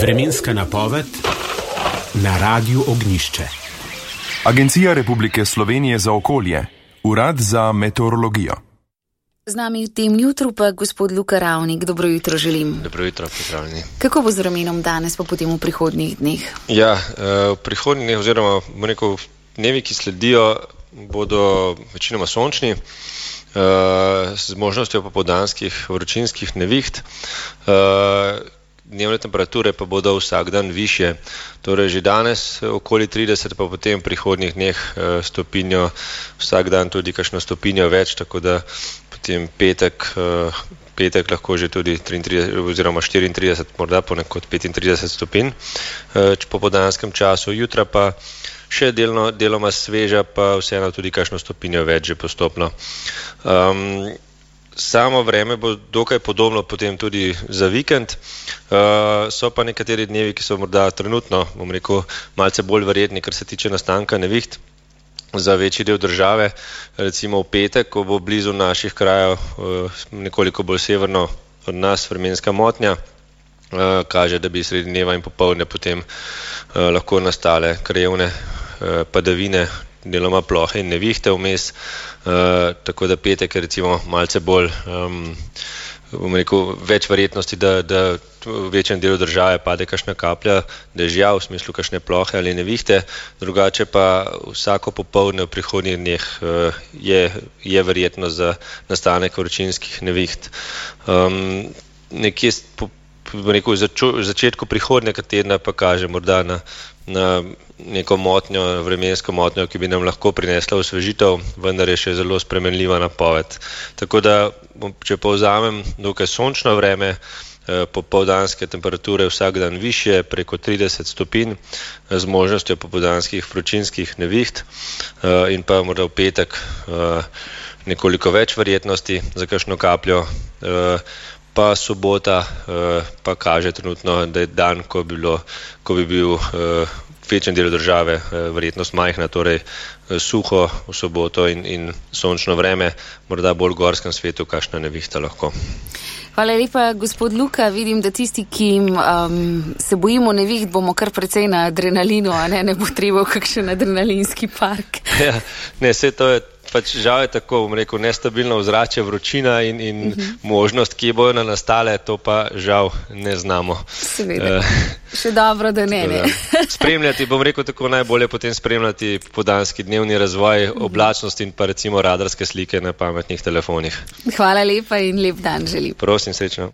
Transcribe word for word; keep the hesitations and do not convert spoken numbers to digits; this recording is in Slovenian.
Vremenska napoved na Radiu Ognjišče. Agencija Republike Slovenije za okolje, Urad za meteorologijo. Z nami v tem jutru pa gospod Luka Ravnik. Dobro jutro želim. Dobro jutro, pozdravljeni. Kako bo z vremenom danes pa potem v prihodnjih dneh? Ja, v prihodnjih dneh oziroma v neko dnevi, ki sledijo, bodo večinoma sončni, z možnostjo popoldanskih vročinskih neviht. Dnevne temperature pa bodo vsak dan višje, torej že danes okoli trideset, pa potem v prihodnjih dneh stopinjo, vsak dan tudi kakšno stopinjo več, tako da potem petek, petek lahko že tudi triintrideset oziroma štiriintrideset, morda ponekod petintrideset stopinj v popoldanskem času, jutra pa še delno, deloma sveža, pa vseeno tudi kakšno stopinjo več že postopno. Um, Samo vreme bo dokaj podobno potem tudi za vikend, uh, so pa nekateri dnevi, ki so morda trenutno, bom rekel, malce bolj verjetni, kar se tiče nastanka neviht za večji del države. Recimo v petek, ko bo blizu naših krajev uh, nekoliko bolj severno od nas vremenska motnja, uh, kaže, da bi sredi dneva in popoldne potem uh, lahko nastale krajevne uh, padavine, deloma plohe in nevihte vmes, uh, tako da petek je recimo malce bolj, um, bom rekel, več verjetnosti, da, da v večjem delu države pade kakšna kaplja dežja, v smislu kakšne plohe ali nevihte, drugače pa vsako popoldne v prihodnjih dneh uh, je, je verjetnost za nastanek vročinskih neviht. Um, nekje po, rekel, začu, začetku prihodnjega tedna pa kaže morda na, na neko motnjo, vremensko motnjo, ki bi nam lahko prinesla osvežitev, vendar je še zelo spremenljiva napoved. Tako da, če povzamem, dokaj sončno vreme, popoldanske temperature vsak dan višje, preko trideset stopinj, z možnostjo popoldanskih vročinskih neviht in pa morda v petek nekoliko več verjetnosti za kakšno kapljo, pa sobota pa kaže trenutno, da je dan, ko bi, bilo, ko bi bil v večjem delu države verjetnost majhna, torej suho v soboto in, in sončno vreme, morda bolj v gorskem svetu kakšna nevihta lahko. Hvala lepa, gospod Luka. Vidim, da tisti, ki um, se bojimo neviht, bomo kar precej na adrenalinu, a ne, ne bo treba v kakšen adrenalinski park. Ja, ne, vse to je pač žal je tako, bom rekel, nestabilno ozračje, vročina in, in uh-huh. možnost, ki bojo na nastale, to pa žal ne znamo. Seveda. Uh, Še dobro, da ne, ne. Spremljati, bom rekel tako, najbolje potem spremljati popoldanski dnevni razvoj, uh-huh. oblačnost in pa recimo radarske slike na pametnih telefonih. Hvala lepa in lep dan želim. Prosim, srečno.